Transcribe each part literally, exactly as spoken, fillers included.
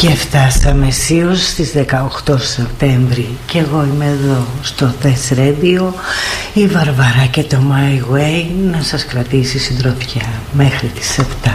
Και φτάσαμε σίως στις δεκαοκτώ Σεπτέμβρη και εγώ είμαι εδώ στο Test Radio, η Βαρβαρά και το My Way να σας κρατήσει συντροφιά μέχρι τις επτά.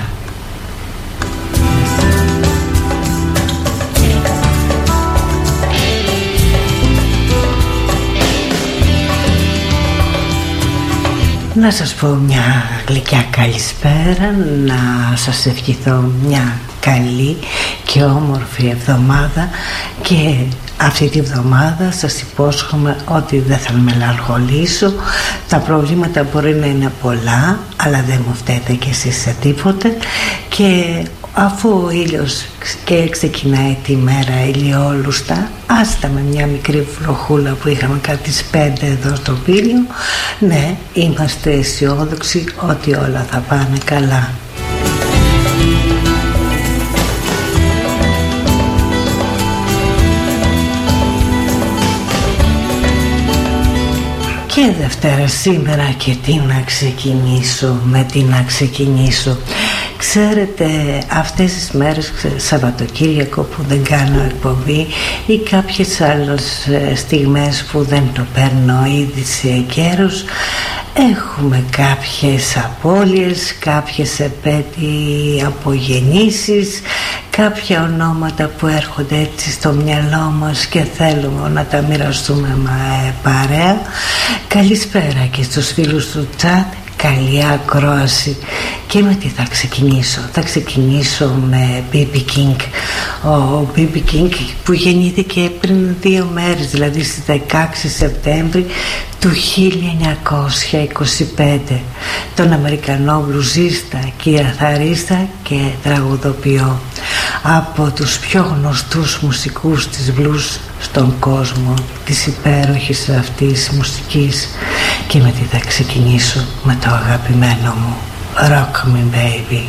Να σας πω μια γλυκιά καλησπέρα, να σας ευχηθώ μια καλή και όμορφη εβδομάδα και αυτή τη εβδομάδα σας υπόσχομαι ότι δεν θα μελαγχολήσω. Τα προβλήματα μπορεί να είναι πολλά, αλλά δεν μου φταίτε κι εσείς σε τίποτε, και αφού ο ήλιος και ξεκινάει τη μέρα ηλιόλουστα, άστα με μια μικρή βροχούλα που είχαμε κάτι στις πέντε εδώ στο Πύλιο, ναι, είμαστε αισιόδοξοι ότι όλα θα πάνε καλά. Και Δευτέρα σήμερα, και τι να ξεκινήσω, με τι να ξεκινήσω. Ξέρετε, αυτές τις μέρες, Σαββατοκύριακο που δεν κάνω εκπομπή ή κάποιες άλλες στιγμές που δεν το παίρνω ήδη σε καιρούς, έχουμε κάποιες απώλειες, κάποιες επέτειοι απογεννήσεις, κάποια ονόματα που έρχονται έτσι στο μυαλό μας και θέλουμε να τα μοιραστούμε με παρέα. Καλησπέρα και στους φίλους του chat, καλή ακρόαση. Και με τι θα ξεκινήσω? Θα ξεκινήσω με μπι μπι King. Ο μπι μπι King που γεννήθηκε πριν δύο μέρες, δηλαδή στις δεκαέξι Σεπτέμβρη του χίλια εννιακόσια είκοσι πέντε, τον Αμερικανό μπλουζίστα, κιθαρίστα και τραγουδοποιό, από τους πιο γνωστούς μουσικούς της blues στον κόσμο, της υπέροχης αυτής μουσικής. Και με τι θα ξεκινήσω? Με το αγαπημένο μου Rock Me Baby.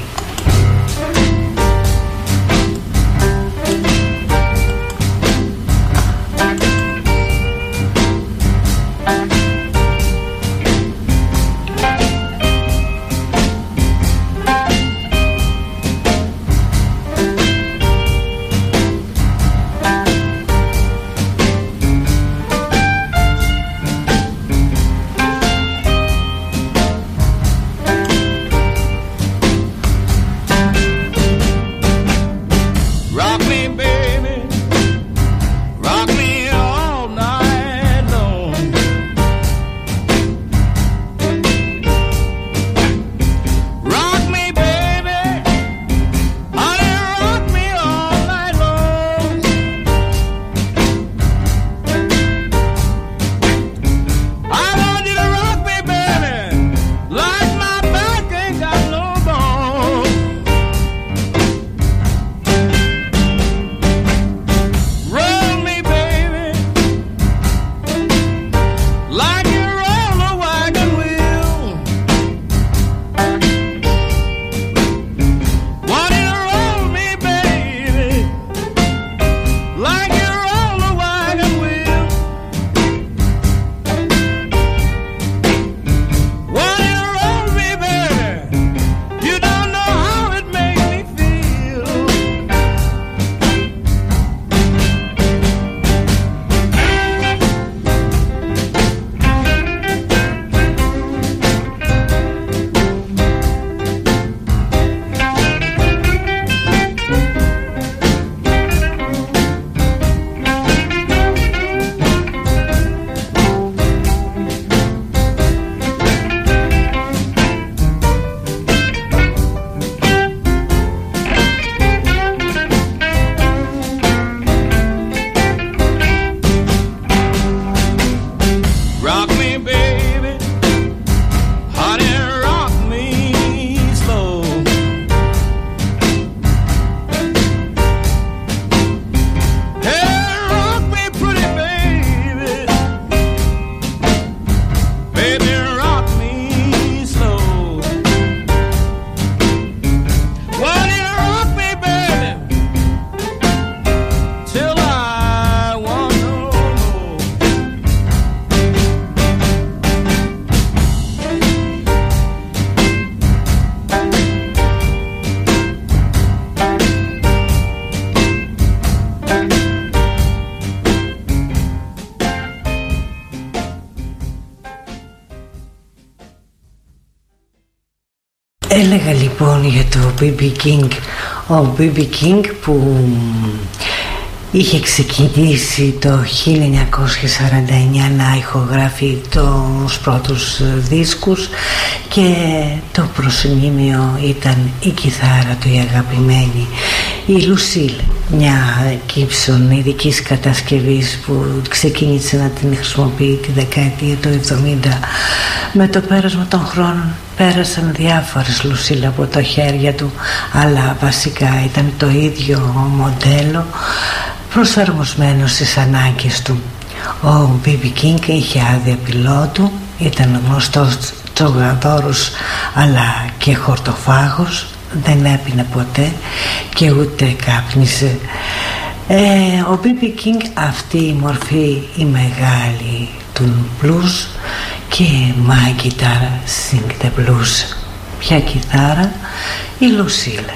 Έλεγα λοιπόν για το μπι μπι King. Ο μπι μπι King που είχε ξεκινήσει το χίλια εννιακόσια σαράντα εννιά να ηχογράφει τους πρώτους δίσκους και το προσυνήμιο ήταν η κιθάρα του, η αγαπημένη, η Λουσίλ, μια Gibson ειδικής κατασκευής που ξεκίνησε να την χρησιμοποιεί τη δεκαετία του εβδομήντα. Με το πέρασμα των χρόνων πέρασαν διάφορες Λουσίλ από τα χέρια του, αλλά βασικά ήταν το ίδιο μοντέλο προσαρμοσμένο στις ανάγκες του. Ο μπι μπι King είχε άδεια πιλότου, ήταν γνωστός τσογαδόρος αλλά και χορτοφάγος, δεν έπινε ποτέ και ούτε κάπνιζε. Ε, ο μπι μπι King, αυτή η μορφή η μεγάλη του blues, και my guitar sing the blues. Ποια κιθάρα? Η Λουσίλα.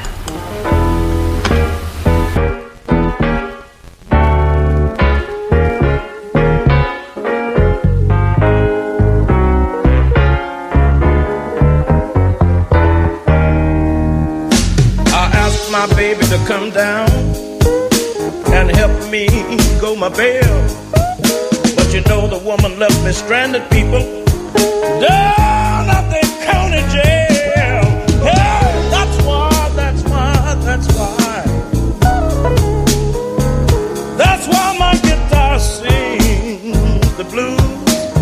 My baby to come down and help me go my bail, but you know the woman left me stranded, people, down at the county jail. Hey, that's why, that's why, that's why, that's why my guitar sings the blues.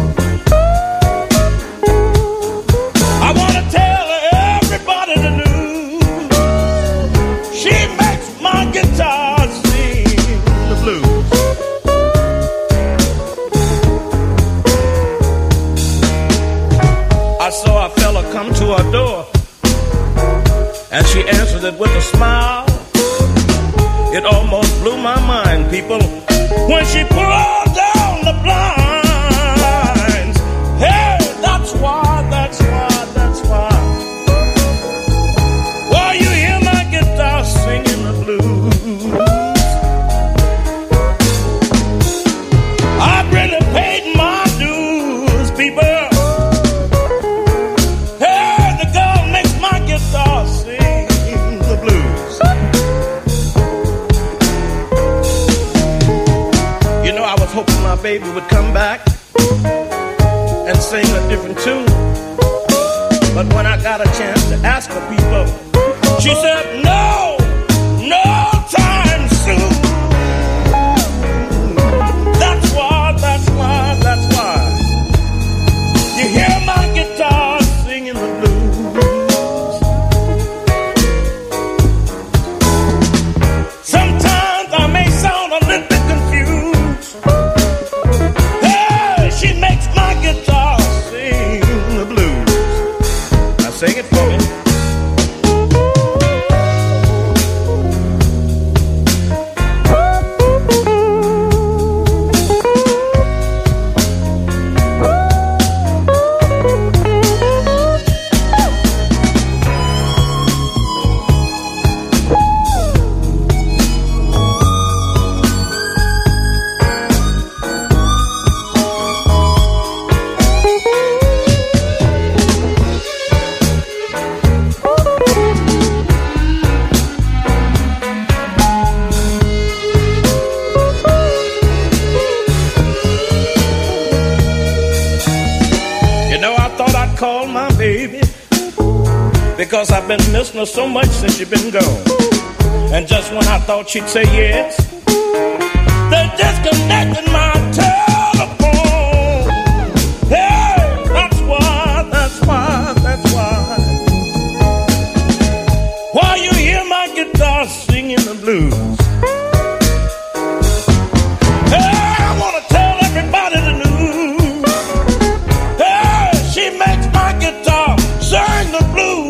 I want to tell everybody the news. She makes my guitar sing the blues. I saw a fella come to her door, and she answered it with a smile. It almost blew my mind, people, when she pulled down the blinds. Hey, that's why, that's why, that's why. Why you hear my guitar singing the blues? I've really paid my dues, people. Hey, the girl makes my guitar sing the blues. You know, I was hoping my baby would come back and sing a different tune, but when I got a chance to ask her, people, she said, no, no time soon. That's why, that's why, that's why you hear my guitar singing the blues. Sometimes I may sound a little bit confused. Hey, she makes my guitar sing the blues. Now sing it for me. Because I've been missing her so much since you've been gone. And just when I thought she'd say yes, they disconnected my telephone. Hey, that's why, that's why, that's why. Why you hear my guitar singing the blues? Hey, I want to tell everybody the news. Hey, she makes my guitar sing the blues.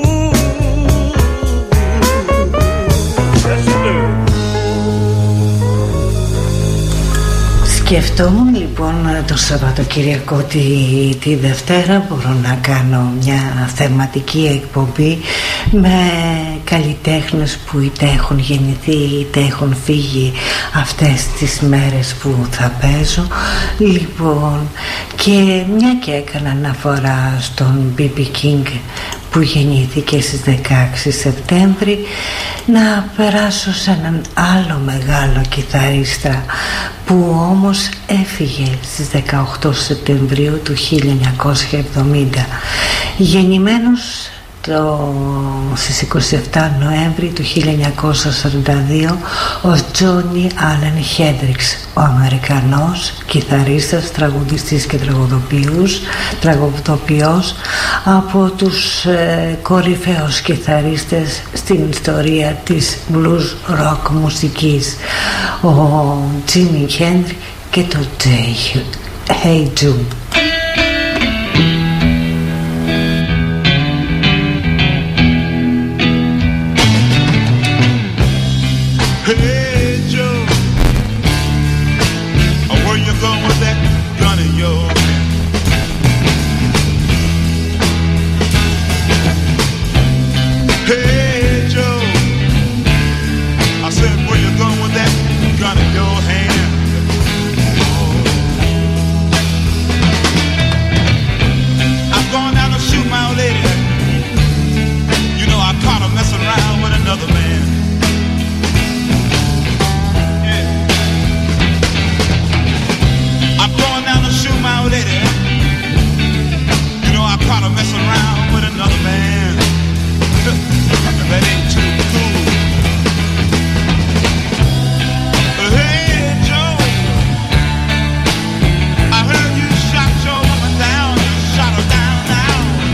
Σκεφτόμουν λοιπόν το Σαββατοκυριακό τη, τη Δευτέρα μπορώ να κάνω μια θεματική εκπομπή με καλλιτέχνες που είτε έχουν γεννηθεί είτε έχουν φύγει αυτές τις μέρες που θα παίζω. Λοιπόν, και μια και έκανα αναφορά στον μπι μπι King που γεννήθηκε στις δεκαέξι Σεπτέμβρη, να περάσω σε έναν άλλο μεγάλο κιθαρίστα που όμως έφυγε στις δεκαοκτώ Σεπτεμβρίου του χίλια εννιακόσια εβδομήντα, γεννημένος το, στις είκοσι επτά Νοέμβρη του χίλια εννιακόσια σαράντα δύο, ο Τζόνι Άλεν Χέντριξ, ο Αμερικανός κιθαρίστας, τραγουδιστής και τραγουδοποιός, τραγουδοποιός από τους ε, κορυφαίους κιθαρίστες στην ιστορία της blues rock μουσικής, ο Τζίμι Χέντριξ και το Hey Jude. Hey Joe, where you going with that gun of yours? Hey Joe, I said, where you going with that gun in your hand? I'm going down to shoot my old lady. You know I caught her messing around with another man. My old lady, you know I caught her messing around with another man. That ain't too cool. Hey Joe, I heard you shot your woman down. You shot her down now.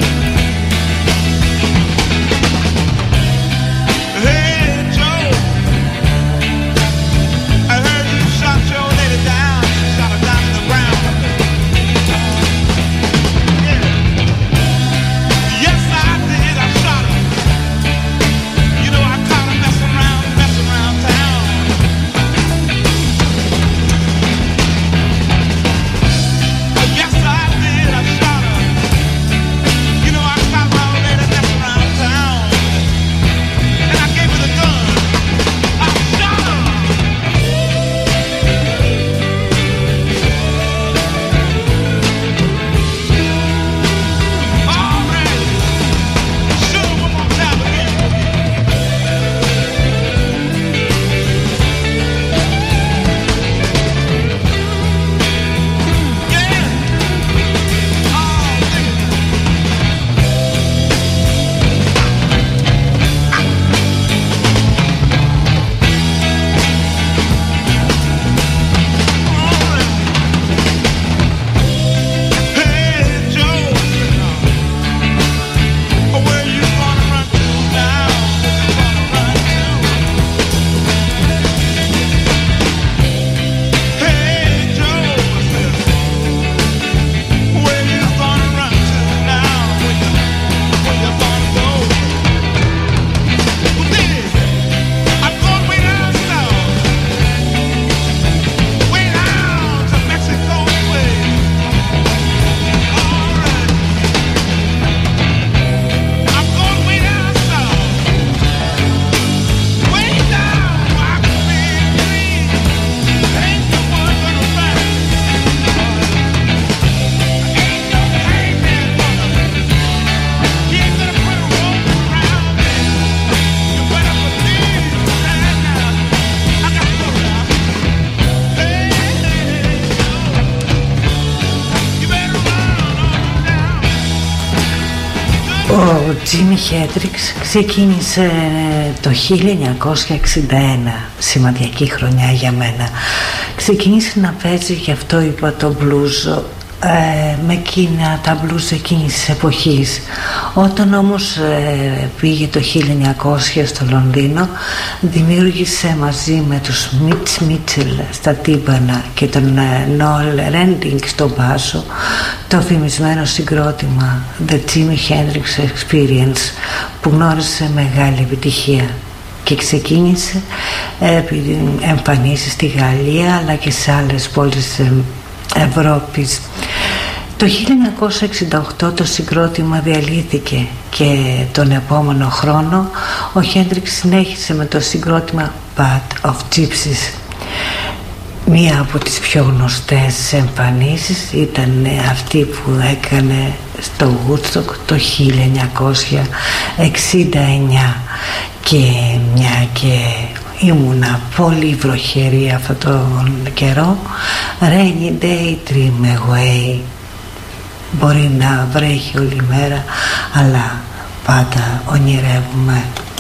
Hey Joe, I heard you shot your lady down. You shot her down to the ground. Ο Τζίμι Χέντριξ ξεκίνησε το χίλια εννιακόσια εξήντα ένα, σημαντική χρονιά για μένα. Ξεκίνησε να παίζει, γι' αυτό είπα το blues, ε, με εκείνα τα blues εκείνης της εποχής. Όταν όμως ε, πήγε το χίλια εννιακόσια στο Λονδίνο, δημιούργησε μαζί με τους Μιτς Μίτσελ στα τύμπανα και τον ε, Νόλ Ρέντινγκ στο μπάσο το φημισμένο συγκρότημα The Jimi Hendrix Experience, που γνώρισε μεγάλη επιτυχία και ξεκίνησε επί εμφανίσεις στη Γαλλία αλλά και σε άλλες πόλεις Ευρώπης. Το χίλια εννιακόσια εξήντα οκτώ το συγκρότημα διαλύθηκε και τον επόμενο χρόνο ο Χέντριξ συνέχισε με το συγκρότημα Band of Gypsies. Μία από τις πιο γνωστές εμφανίσεις ήταν αυτή που έκανε στο Woodstock το χίλια εννιακόσια εξήντα εννιά, και μια και ήμουνα πολύ βροχερή αυτόν τον καιρό, Rainy Day Dream Away. Μπορεί να βρέχει όλη μέρα, αλλά πάντα ονειρεύουμε.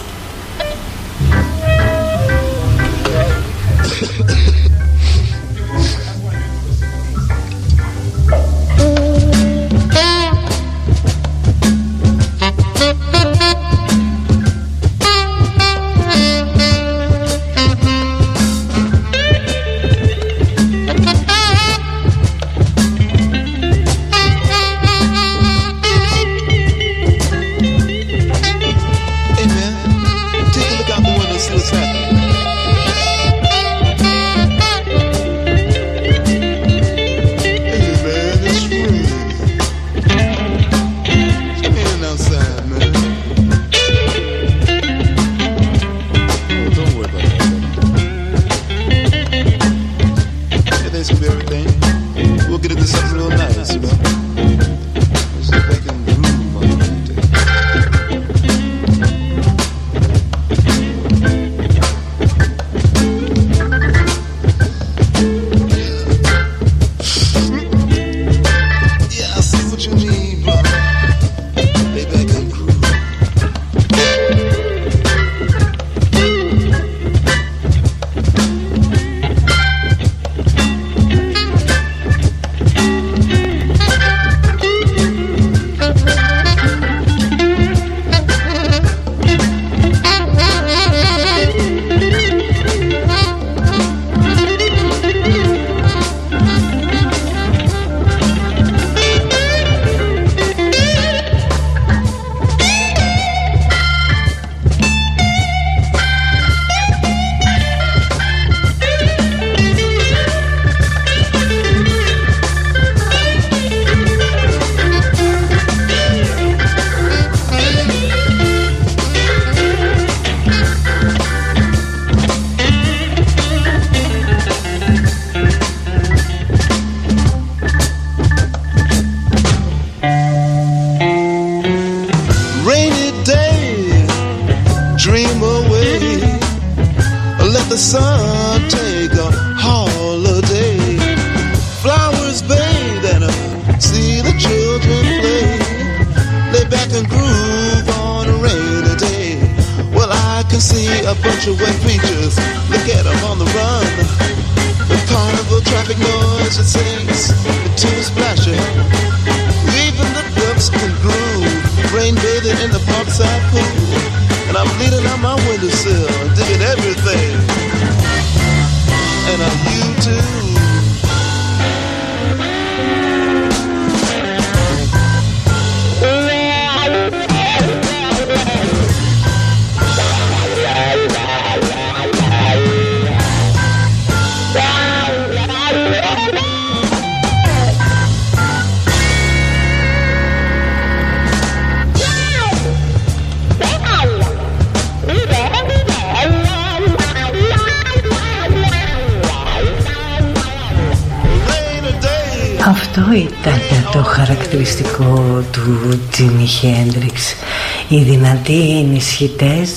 Αυτό ήταν το χαρακτηριστικό του Τζίμι Χέντριξ. Οι δυνατοί ενισχυτές,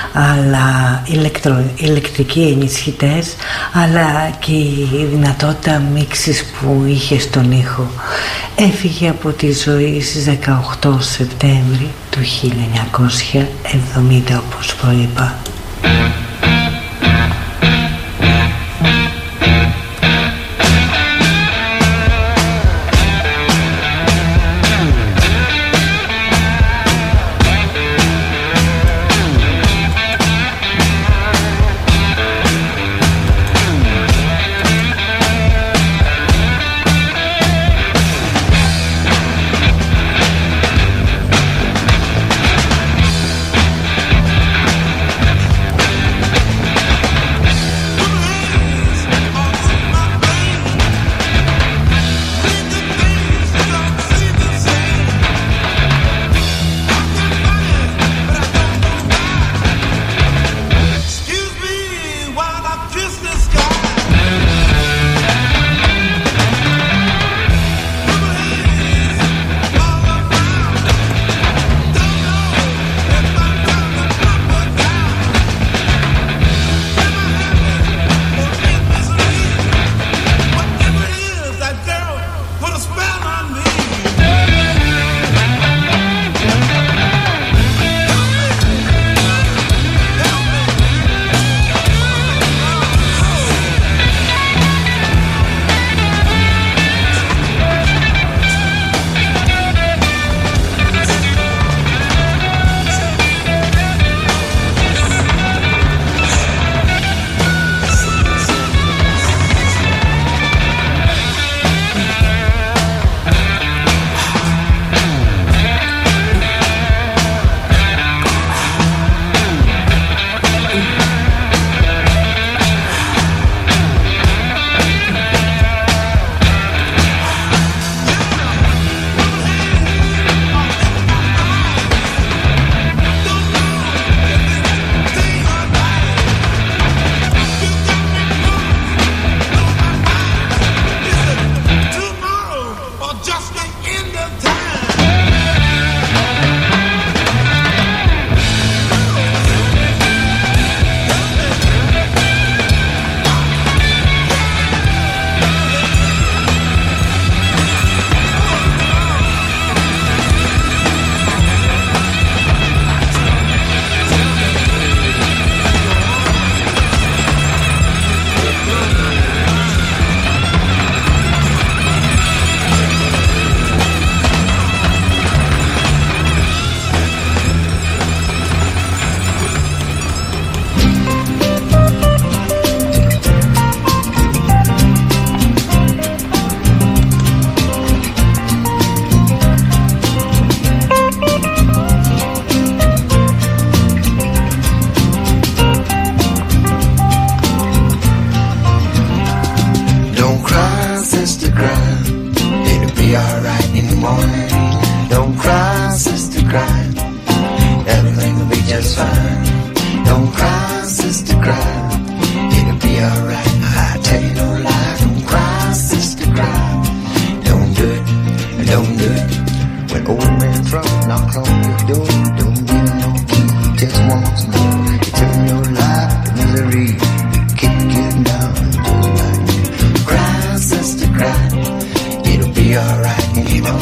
αλλά ηλεκτρο, ηλεκτρικοί ενισχυτές, αλλά και η δυνατότητα μίξης που είχε στον ήχο. Έφυγε από τη ζωή στις δεκαοκτώ Σεπτέμβρη του χίλια εννιακόσια εβδομήντα, όπως προείπα.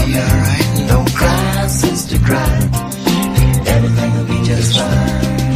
be alright. Don't cry, sister, cry. Everything will be just fine.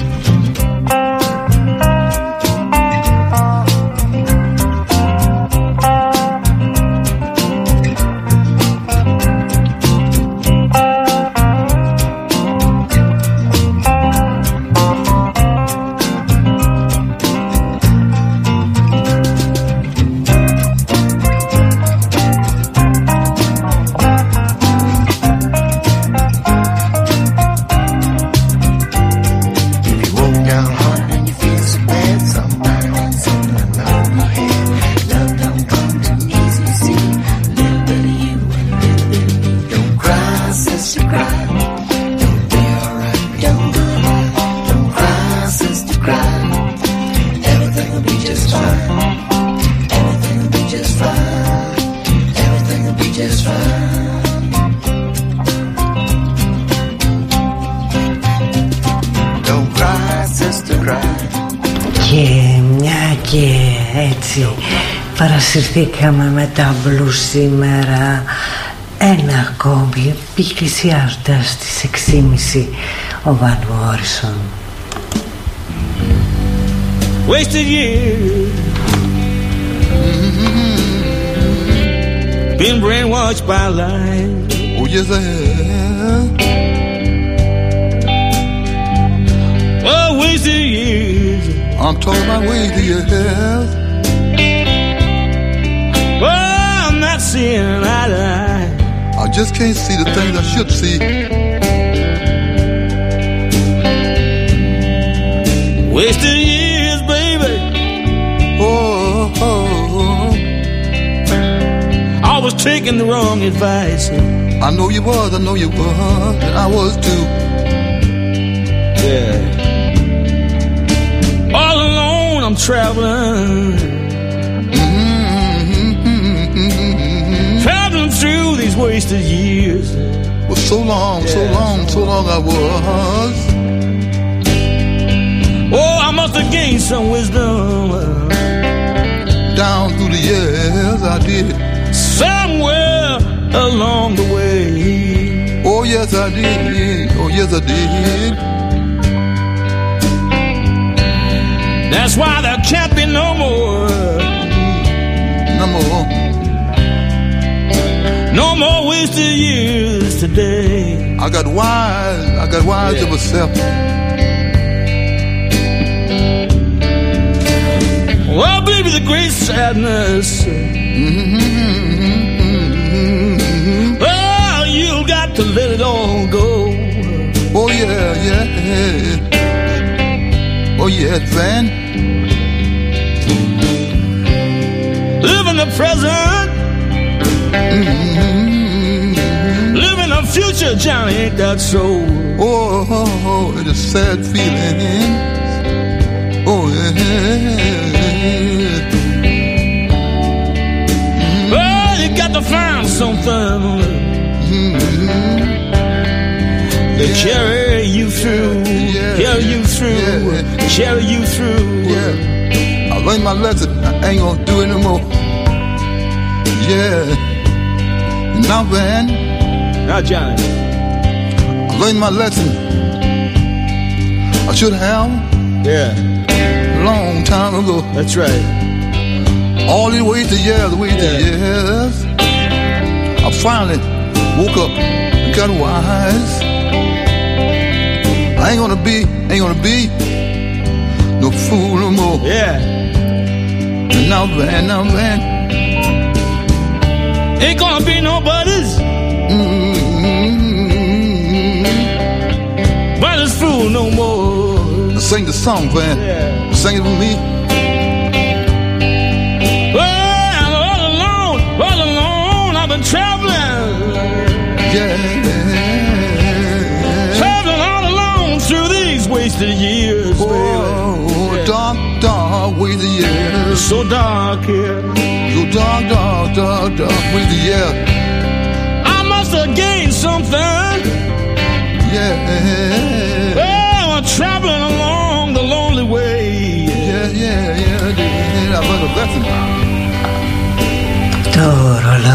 Παρασυρθήκαμε με τα μπλους σήμερα. Ένα ακόμη, πλησιάζοντας τις έξι και μισή, ο Van Morrison. Wasted years, been brainwashed by lies. Oh yes I have. Oh, wasted years, I'm talking about wasted years. Oh, I'm not seeing eye to eye. I just can't see the things I should see. Wasted years, baby. Oh, oh, oh. I was taking the wrong advice. I know you was, I know you was, and I was too. Yeah. All alone I'm traveling. Through these wasted years. Well, so long, yeah, so long, so long I was. Oh, I must have gained some wisdom. Down through the years I did. Somewhere along the way. Oh, yes I did. Oh, yes I did. That's why there can't be no more. No more. No more wasted years today. I got wise, I got wise yeah. of myself. Well, baby, the great sadness. Mm-hmm. Oh, you got to let it all go. Oh yeah, yeah. Oh yeah, Van. Live in the present. Mm-hmm. Live in the future, Johnny, ain't that so? Oh, oh, oh, it's a sad feeling. Oh, yeah. Mm-hmm. Oh, you got to find something mm-hmm. to yeah. carry you through, yeah. carry you through, yeah. carry you through. Yeah, I learned my lesson. I ain't gonna do it no more. Yeah. Now, Van. Now, Johnny. I learned my lesson. I should have. Yeah. Long time ago. That's right. All these wasted years, wasted yeah. years. I finally woke up and got wise. I ain't gonna be, ain't gonna be no fool no more. Yeah. And now, Van, now, Van. Ain't gonna be nobody's. Mm-hmm. But it's fool no more. Sing the song, Van. Yeah. Sing it with me. Well, all alone, all alone, I've been traveling. Yeah. Traveling all alone through these wasted years, oh, baby. Yeah. Dark, dark, wasted years. So dark here. So dark, dark, dark, dark, wasted years. I must have gained something. Yeah. Well, I'm traveling along the lonely way. Yeah, yeah, yeah, yeah. I learned a lesson. Το ρολόι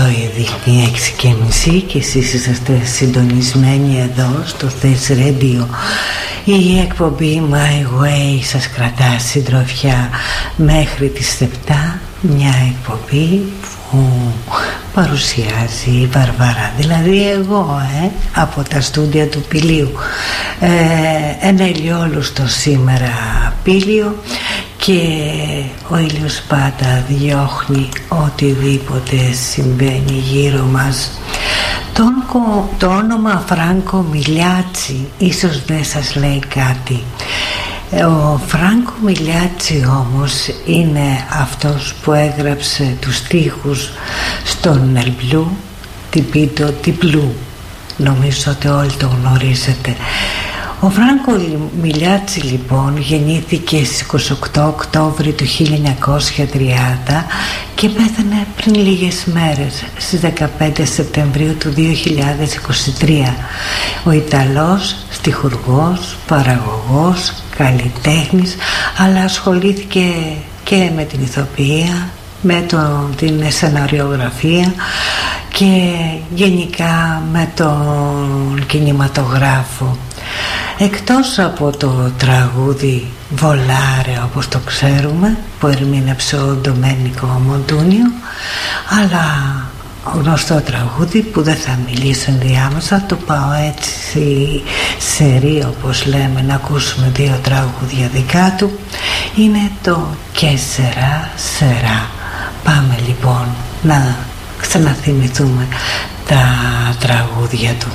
είναι έξι και μισή και εσείς είσαστε συντονισμένοι εδώ στο Thais Radio. Η εκπομπή My Way σας κρατά συντροφιά μέχρι τις επτά. Μια εκπομπή που παρουσιάζει η Βαρβάρα, δηλαδή εγώ, ε, από τα στούντια του Πηλίου. ε, Ένα ηλιόλουστο σήμερα Πήλιο και ο ήλιος πάντα διώχνει οτιδήποτε συμβαίνει γύρω μας. Το, το όνομα Φράνκο Μιλιάτσι ίσως δεν σας λέει κάτι. Ο Φράνκο Μιλιάτσι όμως είναι αυτός που έγραψε τους στίχους στον Ελμπλού, την Πίτο, την Πλού. Νομίζω ότι όλοι το γνωρίζετε. Ο Φράνκο Μιλιάτσι λοιπόν γεννήθηκε στις είκοσι οκτώ Οκτώβρη του χίλια εννιακόσια τριάντα και πέθανε πριν λίγες μέρες στις δεκαπέντε Σεπτεμβρίου του δύο χιλιάδες είκοσι τρία. Ο Ιταλός στιχουργός, παραγωγός, καλλιτέχνης, αλλά ασχολήθηκε και με την ηθοποιία, με το, την σεναριογραφία και γενικά με τον κινηματογράφο. Εκτός από το τραγούδι Βολάρε, όπως το ξέρουμε, που ερμήνεψε ο Ντομένικο Μοντούνιο, αλλά γνωστό τραγούδι που δεν θα μιλήσω ενδιάμεσα, το πάω έτσι σε ρί, όπως λέμε, να ακούσουμε δύο τραγούδια δικά του. Είναι το «Και σερά σερά». Πάμε λοιπόν να ξαναθυμηθούμε τα τραγούδια του.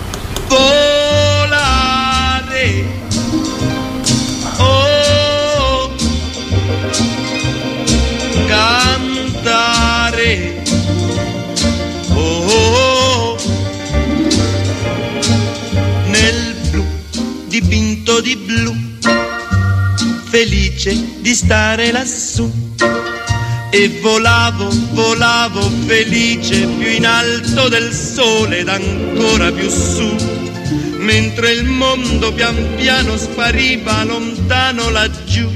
Oh, cantare, oh, nel blu dipinto di blu, felice di stare lassù, e volavo, volavo felice più in alto del sole ed ancora più su, mentre il mondo pian piano spariva lontano laggiù.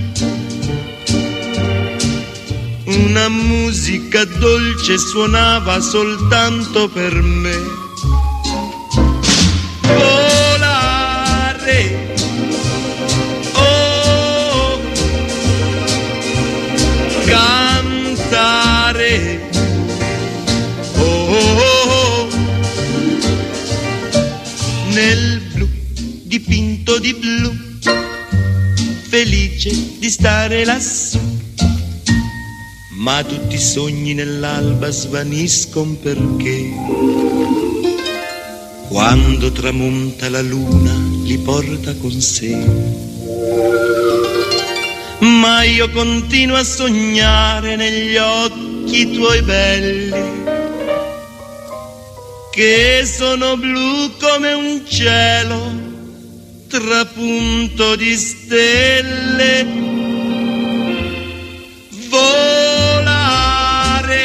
Una musica dolce suonava soltanto per me. Volare, oh, cantare, oh, oh, oh, nel dipinto di blu, felice di stare lassù, ma tutti i sogni nell'alba svaniscono perché quando tramonta la luna li porta con sé. Ma io continuo a sognare negli occhi tuoi belli, che sono blu come un cielo trapunto di stelle. Volare,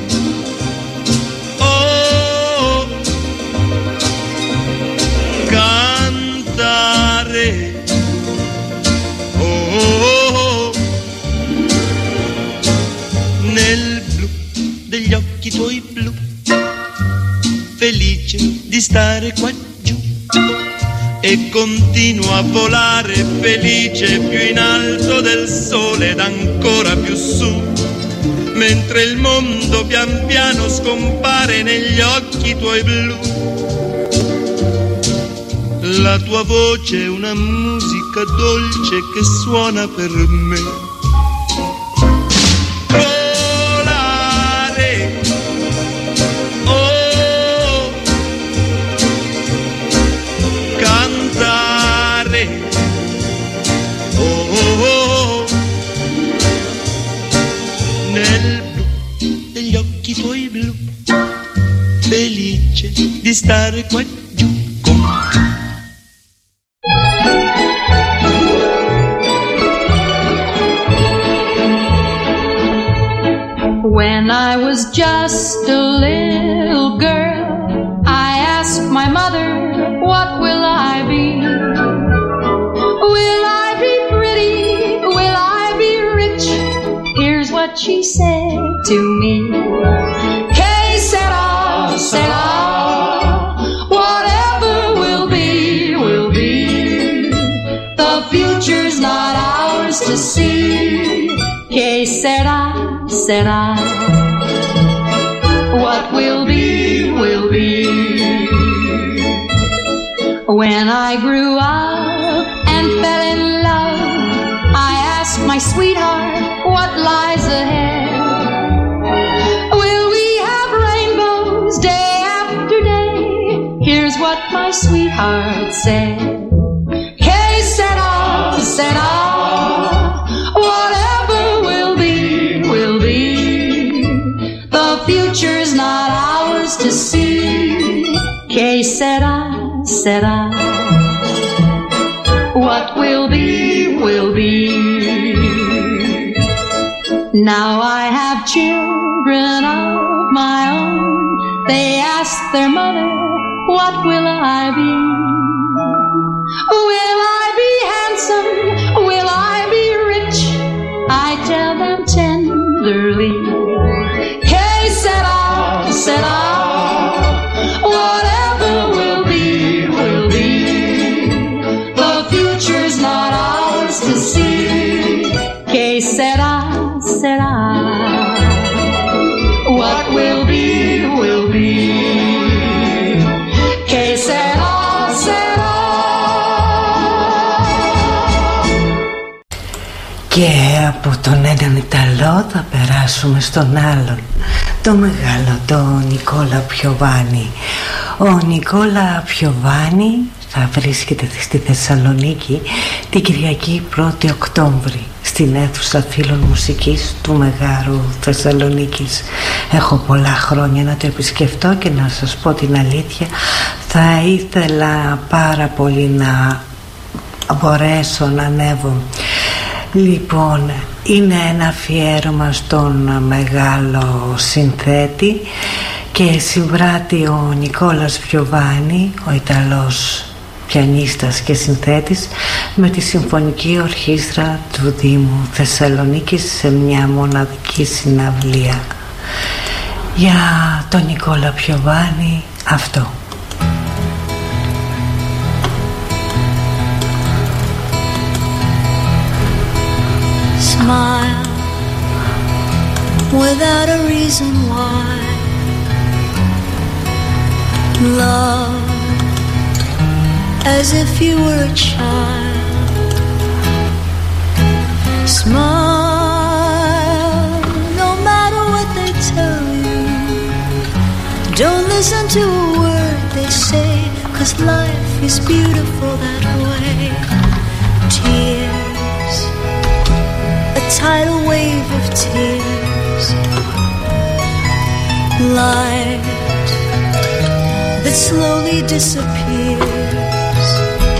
oh, cantare, oh, nel blu degli occhi tuoi blu, felice di stare qua giù, e continuo a volare felice più in alto del sole ed ancora più su, mentre il mondo pian piano scompare negli occhi tuoi blu. La tua voce è una musica dolce che suona per me. I tuoi blu, felice di stare qua giù con te. When I was just a little girl, I asked my mother, what will I be? Will I be pretty? Will I be rich? Here's what she said to me. Que sera, sera, sera. What will be, will be. When I grew up and fell in love, I asked my sweetheart what lies ahead. Will we have rainbows day after day? Here's what my sweetheart said. Que sera, sera. Whatever will be, will be. The future's not ours to see. Que sera, sera. What will be, will be. Now I have children of my own. They ask their mother, what will I be? Will I be handsome? Will I be rich? I tell them tenderly. Hey, sera, sera. Whatever will be, will be. The future's not ours to see. Que sera, sera. What will be, will be. Que sera, sera. Και από τον έναν Ιταλό θα περάσουμε στον άλλον, το μεγάλο, τον Νικόλα Πιοβάνι. Ο Νικόλα Πιοβάνι θα βρίσκεται στη Θεσσαλονίκη την Κυριακή πρώτη Οκτώβρη στην αίθουσα Φίλων Μουσικής του Μεγάρου Θεσσαλονίκης. Έχω πολλά χρόνια να το επισκεφτώ και να σας πω την αλήθεια, θα ήθελα πάρα πολύ να μπορέσω να ανέβω. Λοιπόν, είναι ένα αφιέρωμα στον μεγάλο συνθέτη και συμβράτει ο Νικόλας Πιοβάνι, ο Ιταλός πιανίστας και συνθέτης, με τη Συμφωνική Ορχήστρα του Δήμου Θεσσαλονίκης σε μια μοναδική συναυλία. Για τον Νικόλα Πιοβάνι αυτό. Smile without a reason why. Love as if you were a child. Smile no matter what they tell you. Don't listen to a word they say, 'cause life is beautiful that way. Tears, a tidal wave of tears. Light that slowly disappears.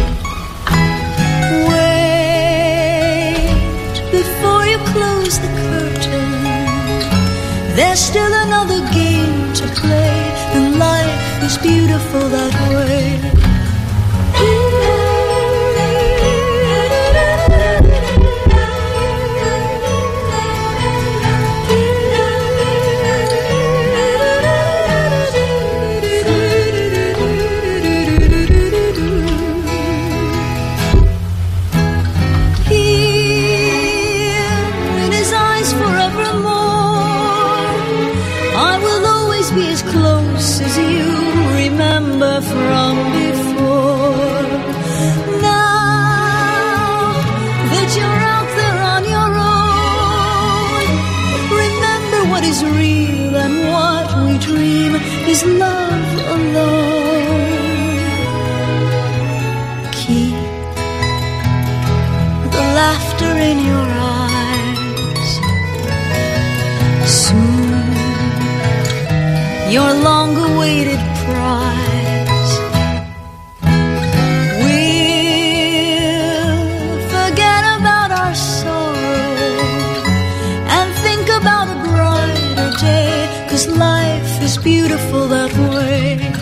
Wait before you close the curtain. There's still another game to play, and life is beautiful that way. From before, now that you're out there on your own, remember what is real and what we dream is love alone. Keep the laughter in your eyes. Soon your long-awaited pride life is beautiful that way.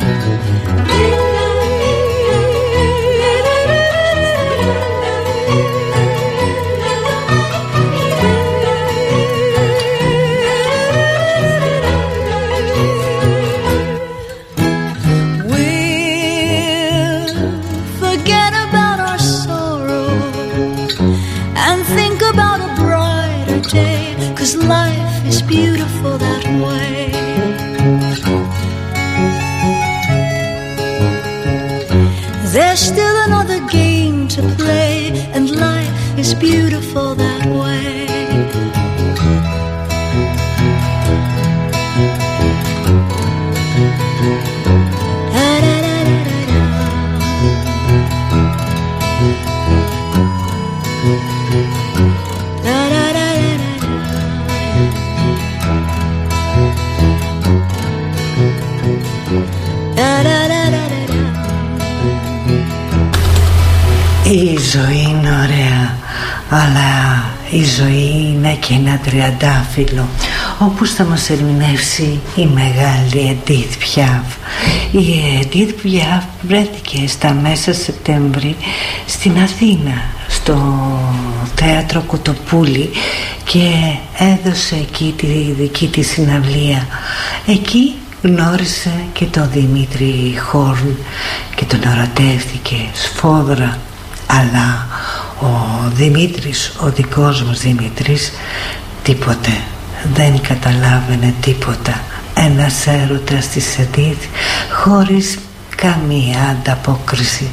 We'll forget about our sorrow and think about a brighter day, 'cause 'cause life is beautiful that way. There's still another game to play, and life is beautiful that way. Η ζωή είναι ωραία, αλλά η ζωή είναι και ένα τριαντάφυλλο, όπως θα μας ερμηνεύσει η μεγάλη Edith Piaf. Η Edith Piaf βρέθηκε στα μέσα Σεπτέμβρη στην Αθήνα, στο θέατρο Κουτοπούλη, και έδωσε εκεί τη δική της συναυλία. Εκεί γνώρισε και τον Δημήτρη Χόρν και τον ερωτεύτηκε σφόδρα. Αλλά ο Δημήτρης, ο δικός μας Δημήτρης, τίποτε, δεν καταλάβαινε τίποτα. Ένας έρωτας της Edith χωρίς καμία ανταπόκριση.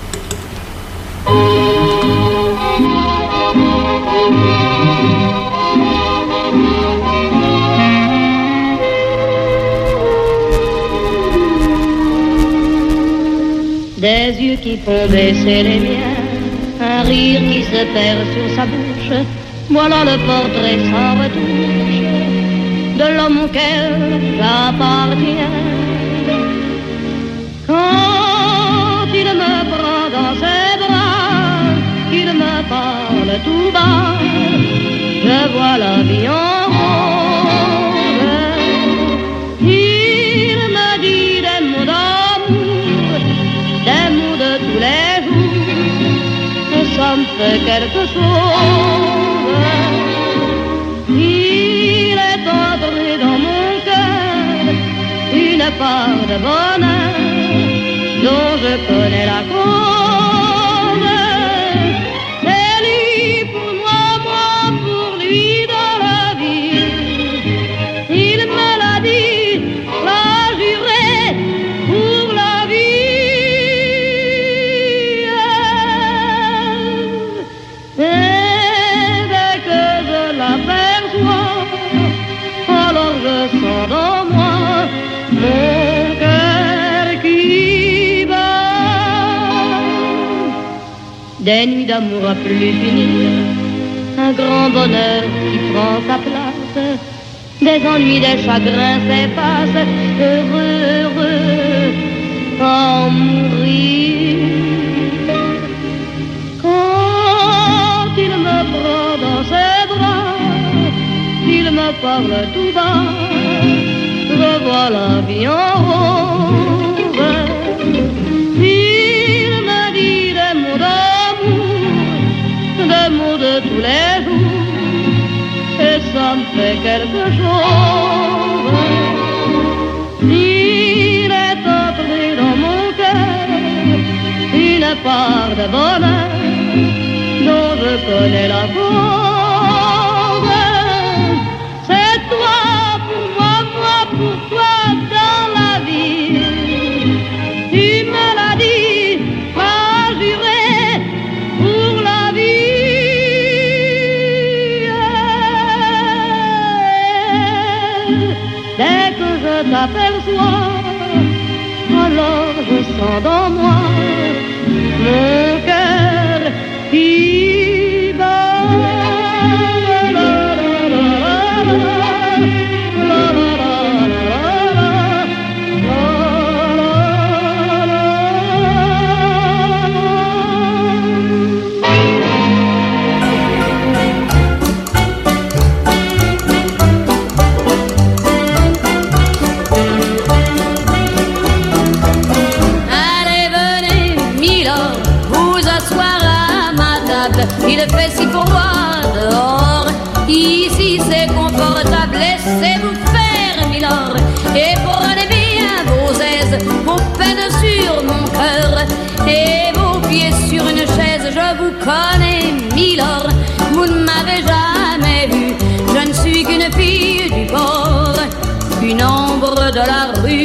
Des yeux qui font baisser les miens, un rire qui se perd sur sa bouche, voilà le portrait sans retouche de l'homme auquel j'appartiens. Quand il me prend dans ses bras, qu'il me parle tout bas, je vois la vie en rose. Il me dit des mots d'amour, des mots de tous les jours, ça me fait quelque chose. Il est entré dans mon cœur une part de bonheur dont je connais la cause. C'est lui pour moi, moi pour lui dans la vie. Il me l'a dit, l'a juré pour la vie. Et dès que je l'aperçois, alors je sens dans moi mon cœur qui bat. Des nuits d'amour à plus finir, un grand bonheur qui prend sa place, des ennuis, des chagrins s'effacent, heureux, heureux, en mourir. Quand il me prend dans ses bras, il me parle tout bas, je vois la vie en rose. Il me dit des mots d'amour, des mots de tous les jours, et ça me fait quelque chose. Il est entré dans mon cœur une part de bonheur dont je connais la cause. C'est toi pour moi, moi pour toi dans la vie. Tu me l'as dit, m'as juré pour la vie. Dès que je t'aperçois, alors je sens dans moi mon cœur qui bat. Il fait si froid dehors, ici c'est confortable, laissez-vous faire, milord, et prenez bien vos aises, vos peines sur mon cœur, et vos pieds sur une chaise. Je vous connais, milord, vous ne m'avez jamais vu, je ne suis qu'une qu'une fille du port, une ombre de la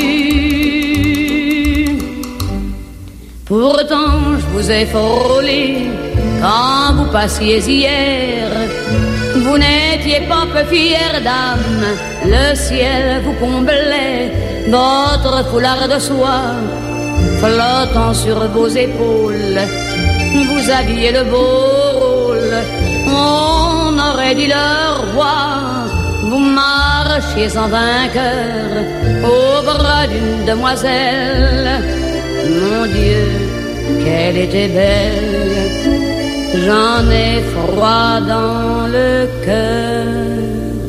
rue. Pourtant je vous ai frôlé quand vous passiez hier. Vous n'étiez pas peu fière d'âme, le ciel vous comblait, votre foulard de soie flottant sur vos épaules. Vous aviez le beau rôle, on aurait dit le roi. Vous marchiez en vainqueur au bras d'une demoiselle. Mon Dieu, qu'elle était belle, j'en ai froid dans le cœur.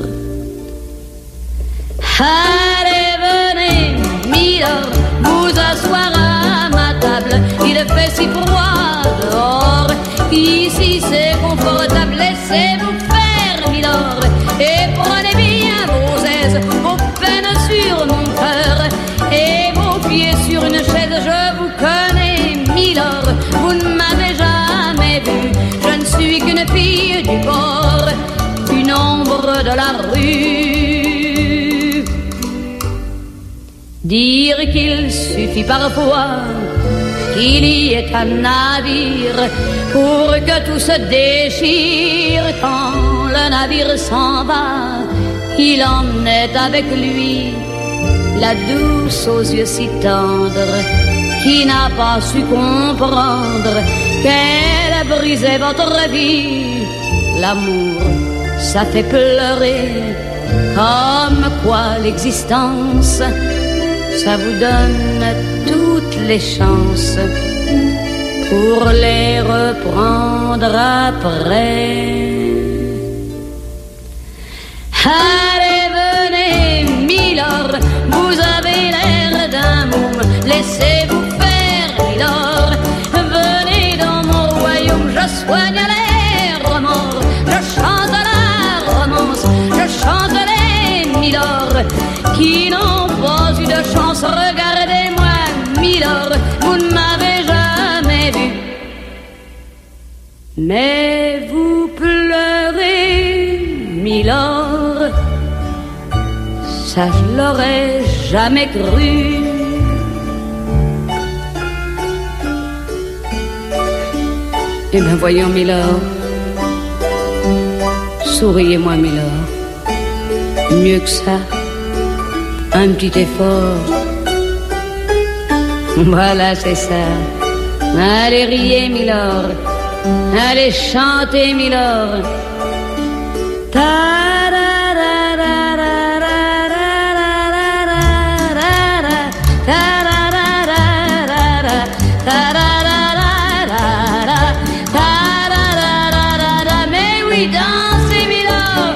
Allez, venez, milord, vous asseoir à ma table. Il fait si froid dehors, ici c'est confortable. Laissez-vous faire, milord, et prenez bien vos aises, vos peines sur mon cœur et vos pieds sur une chaise. Je vous connais, milord, vous ne m'avez jamais vu. Je ne suis qu'une fille du port, une ombre de la rue. Dire qu'il suffit parfois qu'il y ait un navire pour que tout se déchire. Quand le navire s'en va, il emmenait avec lui la douce aux yeux si tendres, qui n'a pas su comprendre qu'elle brisait votre vie. L'amour, ça fait pleurer, comme quoi l'existence, ça vous donne toutes les chances pour les reprendre après. Allez, venez, milord, vous avez l'air d'un môme, laissez-vous faire, milord. Venez dans mon royaume, je soigne les remords, je chante la romance, je chante les milord qui n'ont pas eu de chance. Regardez-moi, milord, vous ne m'avez jamais vu, mais vous pleurez, milord, ça je l'aurais jamais cru. Eh bien voyons, milord, souriez-moi, milord, mieux que ça, un petit effort. Voilà, c'est ça. Allez, riez, milord, allez, chantez, milord. Mais oui, dansez, milord.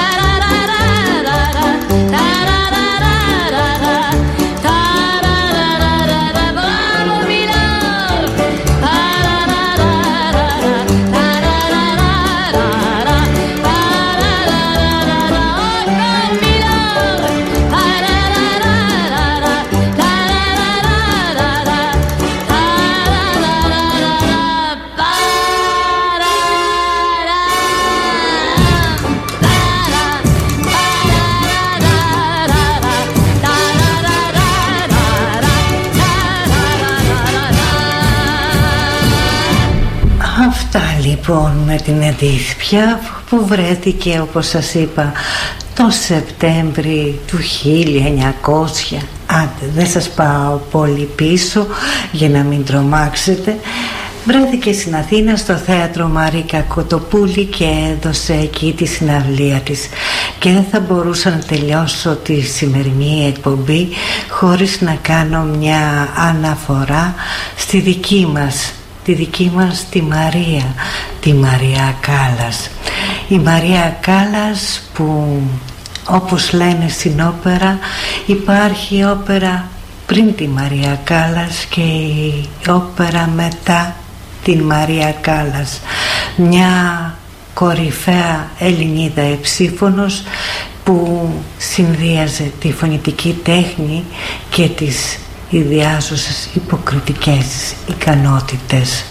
Αυτά λοιπόν με την Edith Piaf που βρέθηκε, όπως σας είπα, το Σεπτέμβρη του χίλια εννιακόσια. Άντε, δεν σας πάω πολύ πίσω για να μην τρομάξετε. Βρέθηκε στην Αθήνα στο θέατρο Μαρίκα Κοτοπούλη και έδωσε εκεί τη συναυλία της. Και δεν θα μπορούσα να τελειώσω τη σημερινή εκπομπή χωρίς να κάνω μια αναφορά στη δική μας, τη δική μας τη Μαρία, τη Μαρία Κάλλας. Η Μαρία Κάλλας που, όπως λένε στην όπερα, υπάρχει όπερα πριν τη Μαρία Κάλλας και η όπερα μετά την Μαρία Κάλλας. Μια κορυφαία Ελληνίδα εψίφωνος που συνδύαζε τη φωνητική τέχνη και τις ιδιάζουσες υποκριτικές ικανότητες.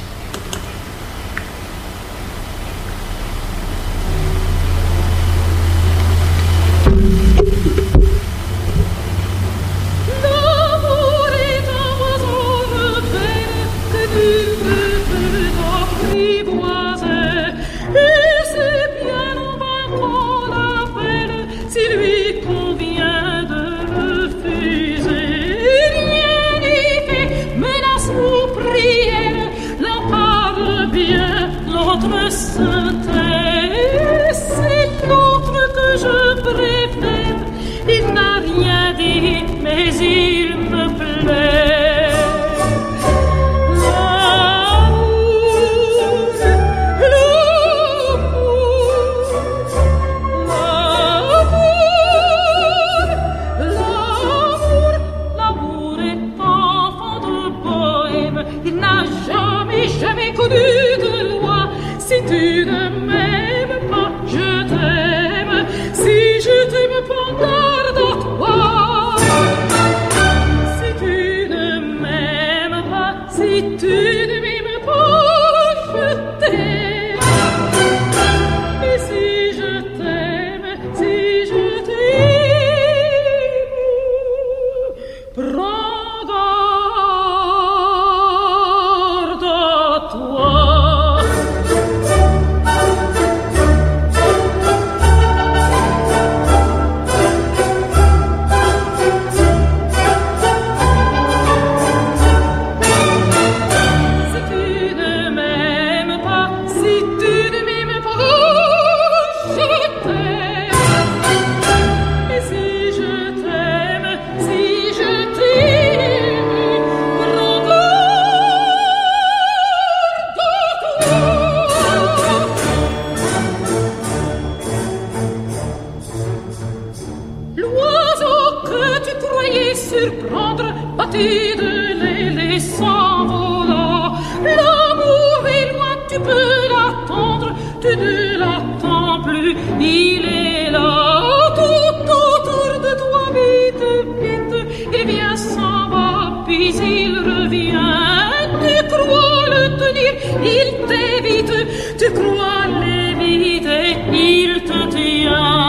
L'oiseau que tu croyais surprendre, battu de l'aile s'envola. L'amour est loin, tu peux l'attendre, tu ne l'attends plus, il est là. Tout autour de toi, vite, vite, il vient, s'en va, puis il revient. Tu crois le tenir, il t'évite, tu crois l'éviter, il te tient.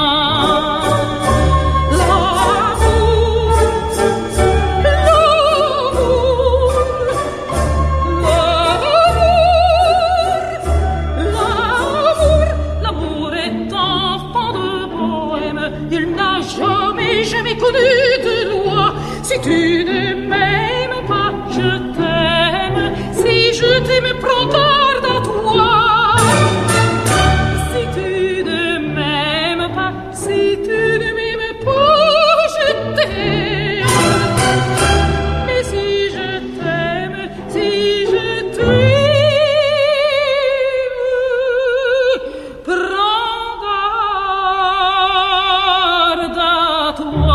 Jamais connu de loi. Si tu ne m'aimes pas, je t'aime. Si je t'aime, prends garde à toi. Si tu ne m'aimes pas, si tu ne m'aimes pas, je t'aime. Mais si je t'aime, si je t'aime, prends garde à toi.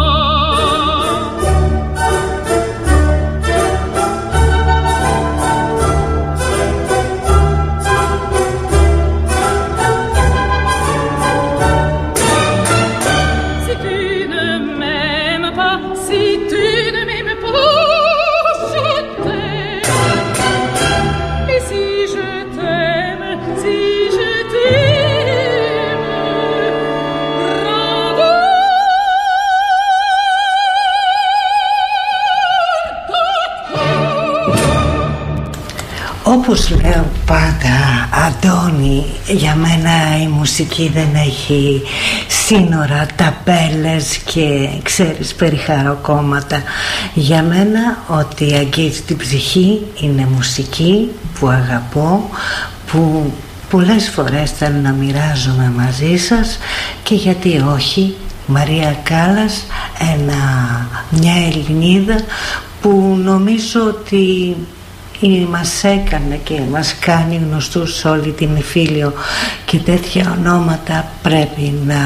Όπως λέω πάντα, Αντώνη, για μένα η μουσική δεν έχει σύνορα, ταμπέλες και ξέρεις περιχαροκόμματα. Για μένα ό,τι αγγίζει την ψυχή είναι μουσική που αγαπώ, που πολλές φορές θέλω να μοιράζομαι μαζί σας και γιατί όχι. Μαρία Κάλλας, ένα, μια Ελληνίδα που νομίζω ότι μας έκανε και μας κάνει γνωστούς σε όλη την Ιφίλιο και τέτοια ονόματα πρέπει να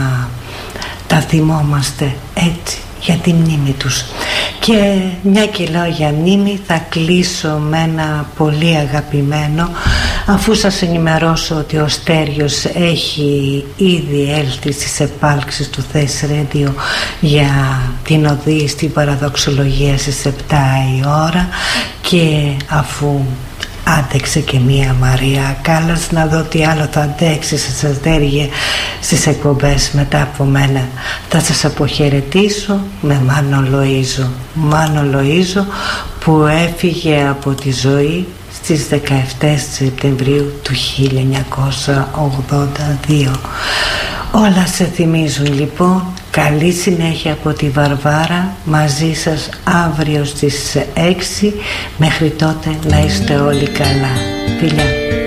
τα θυμόμαστε έτσι για τη μνήμη τους. Και μια και λέω για μνήμη, θα κλείσω με ένα πολύ αγαπημένο, αφού σας ενημερώσω ότι ο Στέριος έχει ήδη έλθει στις επάλξεις του Θες Radio για την οδή στην παραδοξολογία στις επτά η ώρα, και αφού άντεξε και μία Μαρία Κάλλας, να δω τι άλλο θα αντέξει σε Αστέρια στις εκπομπές μετά από μένα. Θα σας αποχαιρετήσω με Μάνο Λοΐζο. Μάνο Λοΐζο που έφυγε από τη ζωή στις δεκαεπτά Σεπτεμβρίου του χίλια εννιακόσια ογδόντα δύο. Όλα σε θυμίζουν λοιπόν. Καλή συνέχεια από τη Βαρβάρα, μαζί σας αύριο στις έξι. Μέχρι τότε να είστε όλοι καλά. Φιλιά.